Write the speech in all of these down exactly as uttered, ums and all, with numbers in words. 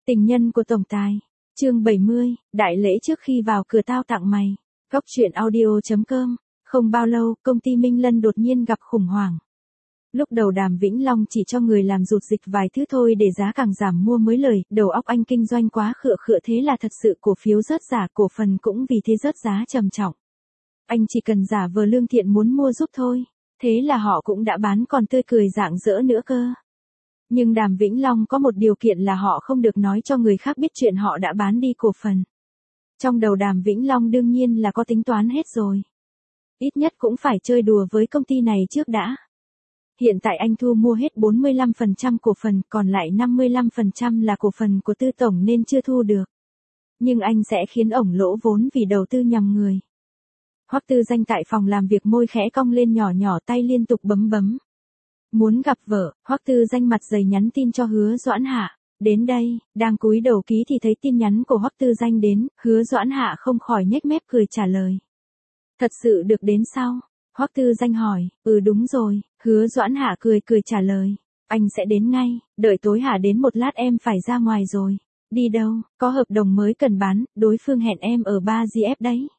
Tình nhân của tổng tài. Chương bảy mươi, đại lễ trước khi vào cửa tao tặng mày. Góc truyện audio chấm com. Không bao lâu, công ty Minh Lân đột nhiên gặp khủng hoảng. Lúc đầu Đàm Vĩnh Long chỉ cho người làm rụt dịch vài thứ thôi để giá càng giảm mua mới lời, đầu óc anh kinh doanh quá khựa khựa thế là thật sự cổ phiếu rớt giả, cổ phần cũng vì thế rớt giá trầm trọng. Anh chỉ cần giả vờ lương thiện muốn mua giúp thôi, thế là họ cũng đã bán còn tươi cười rạng rỡ nữa cơ. Nhưng Đàm Vĩnh Long có một điều kiện là họ không được nói cho người khác biết chuyện họ đã bán đi cổ phần. Trong đầu Đàm Vĩnh Long đương nhiên là có tính toán hết rồi. Ít nhất cũng phải chơi đùa với công ty này trước đã. Hiện tại anh thu mua hết bốn mươi lăm phần trăm cổ phần, còn lại năm mươi lăm phần trăm là cổ phần của Tư Tổng nên chưa thu được. Nhưng anh sẽ khiến ổng lỗ vốn vì đầu tư nhầm người. Hoắc Tư Danh tại phòng làm việc môi khẽ cong lên nhỏ nhỏ, tay liên tục bấm bấm. Muốn gặp vợ, Hoắc Tư Danh mặt dày nhắn tin cho Hứa Doãn Hạ. Đến đây, đang cúi đầu ký thì thấy tin nhắn của Hoắc Tư Danh đến, Hứa Doãn Hạ không khỏi nhếch mép cười trả lời. Thật sự được đến sao? Hoắc Tư Danh hỏi. Ừ đúng rồi, Hứa Doãn Hạ cười cười trả lời. Anh sẽ đến ngay, đợi tối Hạ đến một lát em phải ra ngoài rồi. Đi đâu? Có hợp đồng mới cần bán, đối phương hẹn em ở ba G F đấy.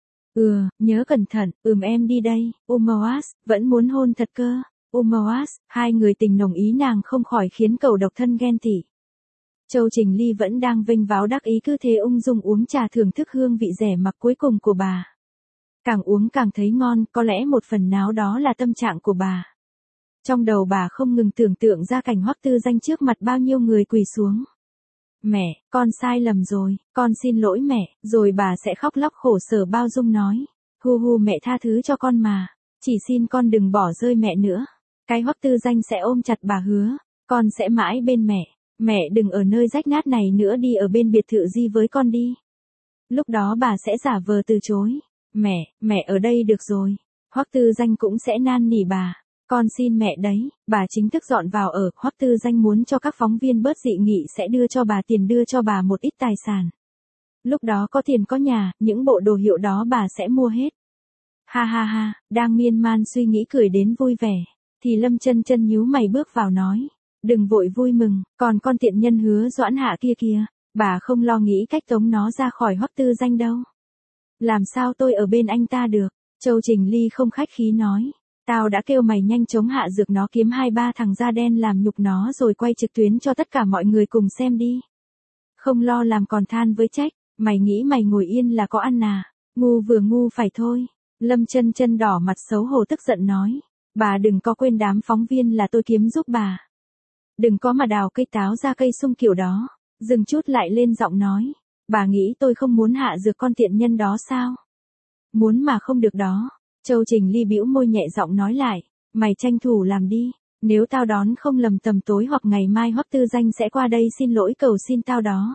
Ừ, nhớ cẩn thận, ừm em đi đây. Umoas, vẫn muốn hôn thật cơ. Umoas, hai người tình nồng ý nàng không khỏi khiến cầu độc thân ghen tị. Châu Trình Ly vẫn đang vênh váo đắc ý cứ thế ung dung uống trà thưởng thức hương vị rẻ mạt cuối cùng của bà. Càng uống càng thấy ngon, có lẽ một phần nào đó là tâm trạng của bà. Trong đầu bà không ngừng tưởng tượng ra cảnh Hoắc Tư Danh trước mặt bao nhiêu người quỳ xuống. Mẹ, con sai lầm rồi, con xin lỗi mẹ, rồi bà sẽ khóc lóc khổ sở bao dung nói. Hu hu mẹ tha thứ cho con mà, chỉ xin con đừng bỏ rơi mẹ nữa. Cái Hoắc Tư Danh sẽ ôm chặt bà hứa, con sẽ mãi bên mẹ, mẹ đừng ở nơi rách nát này nữa, đi ở bên biệt thự Di với con đi. Lúc đó bà sẽ giả vờ từ chối. Mẹ, mẹ ở đây được rồi. Hoắc Tư Danh cũng sẽ nan nỉ bà. Con xin mẹ đấy, bà chính thức dọn vào ở. Hoắc Tư Danh muốn cho các phóng viên bớt dị nghị sẽ đưa cho bà tiền, đưa cho bà một ít tài sản. Lúc đó có tiền có nhà, những bộ đồ hiệu đó bà sẽ mua hết. Ha ha ha, đang miên man suy nghĩ cười đến vui vẻ, thì Lâm Chân Chân nhíu mày bước vào nói. Đừng vội vui mừng, còn con tiện nhân Hứa Doãn Hạ kia kìa, bà không lo nghĩ cách tống nó ra khỏi Hoắc Tư Danh đâu. Làm sao tôi ở bên anh ta được? Châu Trình Ly không khách khí nói. Tao đã kêu mày nhanh chóng hạ dược nó, kiếm hai ba thằng da đen làm nhục nó rồi quay trực tuyến cho tất cả mọi người cùng xem đi. Không lo làm còn than với trách, mày nghĩ mày ngồi yên là có ăn à? Ngu vừa ngu phải thôi. Lâm Chân Chân đỏ mặt xấu hổ tức giận nói. Bà đừng có quên đám phóng viên là tôi kiếm giúp bà. Đừng có mà đào cây táo ra cây sung kiểu đó. Dừng chút lại lên giọng nói. Bà nghĩ tôi không muốn hạ dược con tiện nhân đó sao? Muốn mà không được đó. Châu Trình Ly bĩu môi nhẹ giọng nói lại. Mày tranh thủ làm đi. Nếu tao đón không lầm tầm tối hoặc ngày mai Hoắc Tư Danh sẽ qua đây xin lỗi cầu xin tao đó.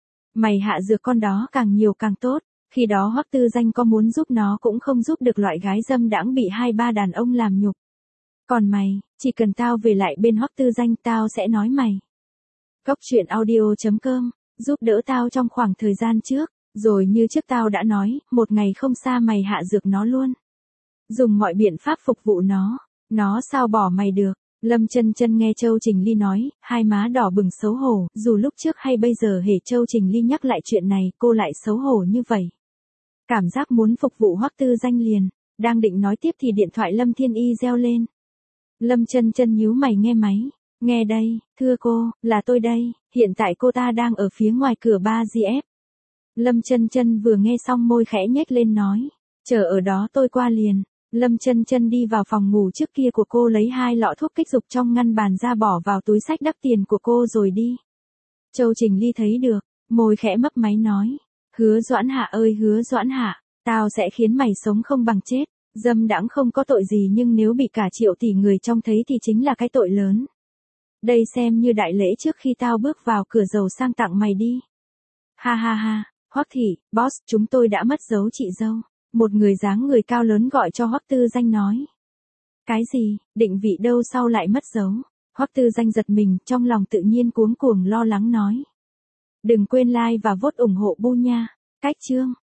Mày hạ dược con đó càng nhiều càng tốt. Khi đó Hoắc Tư Danh có muốn giúp nó cũng không giúp được loại gái dâm đãng bị hai ba đàn ông làm nhục. Còn mày, chỉ cần tao về lại bên Hoắc Tư Danh tao sẽ nói mày. Góc truyện audio chấm com. Giúp đỡ tao trong khoảng thời gian trước, rồi như trước tao đã nói, một ngày không xa mày hạ dược nó luôn. Dùng mọi biện pháp phục vụ nó, nó sao bỏ mày được. Lâm Chân Chân nghe Châu Trình Ly nói, hai má đỏ bừng xấu hổ, dù lúc trước hay bây giờ hễ Châu Trình Ly nhắc lại chuyện này, cô lại xấu hổ như vậy. Cảm giác muốn phục vụ Hoắc Tư Danh liền, đang định nói tiếp thì điện thoại Lâm Thiên Y reo lên. Lâm Chân Chân nhíu mày nghe máy. Nghe đây, thưa cô, là tôi đây, hiện tại cô ta đang ở phía ngoài cửa ba G F. Lâm Chân Chân vừa nghe xong môi khẽ nhếch lên nói, chờ ở đó tôi qua liền. Lâm Chân Chân đi vào phòng ngủ trước kia của cô lấy hai lọ thuốc kích dục trong ngăn bàn ra bỏ vào túi xách đắp tiền của cô rồi đi. Châu Trình Ly thấy được, môi khẽ mấp máy nói, Hứa Doãn Hạ ơi Hứa Doãn Hạ, tao sẽ khiến mày sống không bằng chết. Dâm đãng không có tội gì nhưng nếu bị cả triệu tỷ người trông thấy thì chính là cái tội lớn. Đây xem như đại lễ trước khi tao bước vào cửa giàu sang tặng mày đi. Ha ha ha, Hoắc thị, boss, chúng tôi đã mất dấu chị dâu. Một người dáng người cao lớn gọi cho Hoắc Tư Danh nói. Cái gì, định vị đâu sao lại mất dấu? Hoắc Tư Danh giật mình, trong lòng tự nhiên cuống cuồng lo lắng nói. Đừng quên like và vote ủng hộ Bu nha. Cách chương.